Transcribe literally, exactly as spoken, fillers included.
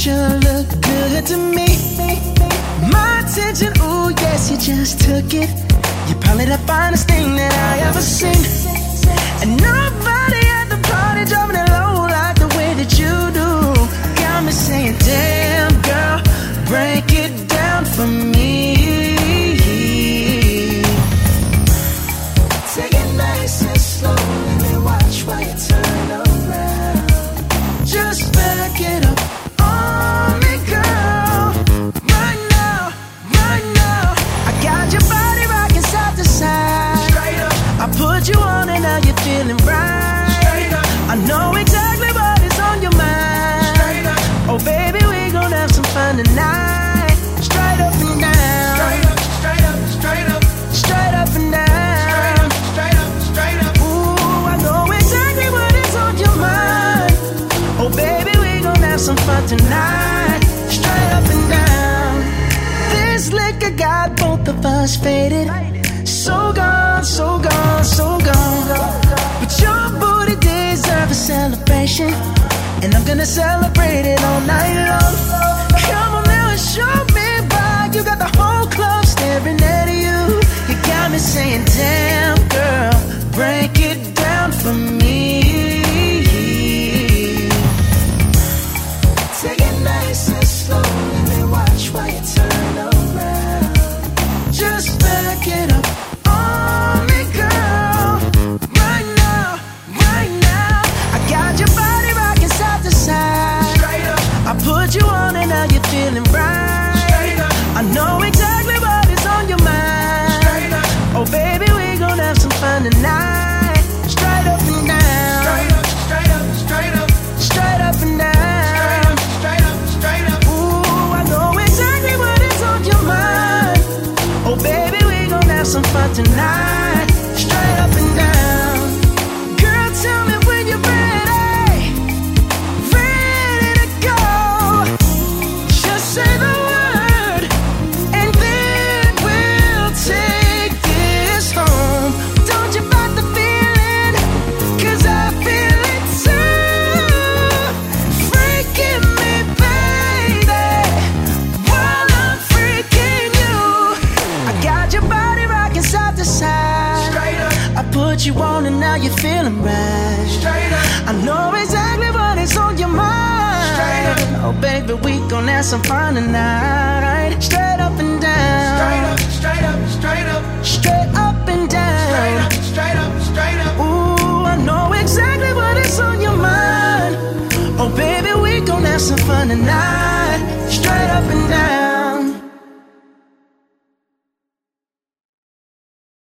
sure look good to me. My attention, ooh, yes, you just took it. You're probably the finest thing that I ever seen. And nobody at the party driving it low like the way that you do. Got me saying, damn, girl, break it down for me. Take it nice and slow, let me watch while you turn around. Just back it up on me, girl. Right now, right now, I got your body rocking side to side. Straight up, I put you on and now you're feeling right. Straight up, I know exactly what is on your mind. Straight up, oh baby, we gon' have some fun tonight. Straight up and down. Straight up, straight up, straight up, straight up and down. Straight up, straight up, straight up. Ooh, I know exactly what is on your mind. Oh baby, we gon' have some fun tonight. Straight up and down. This liquor got both of us faded. So gone, so gone, so gone. But your booty deserves a celebration, and I'm gonna celebrate it all night long. Come on now and show me why. You got the whole club staring at you. You got me saying, damn, girl, break it down for me. Take it nice and slow, let me watch while you turn around. Just back it up on me, girl. Right now, right now, I got your body rocking side to side. Straight up, I put you on and now you're feeling right. Straight up, I know exactly what is on your mind. Straight up, oh baby, we gon' have some fun tonight. Straight up and down. Straight up, straight up, straight up, straight up and down. Straight up, straight up, ooh, I know exactly what is on your mind. Oh baby, we gon' have some fun tonight. Straight up and down. Girl, tell me when you're ready. Ready to go. Just say the word, and then we'll take this home. Don't you fight the feeling, 'cause I feel it too. Freaking me, baby, while I'm freaking you. I got your body rocking side to side. Straight up, I put you on and now you're feeling right. Straight up, I know exactly what is on your mind. Straight up, oh baby, we gon' have some fun tonight. Straight up and down. Straight up, straight up, straight up, straight up and down. Straight up, straight up, straight up. Ooh, I know exactly what is on your mind. Oh baby, we gon' have some fun tonight. Straight up and down.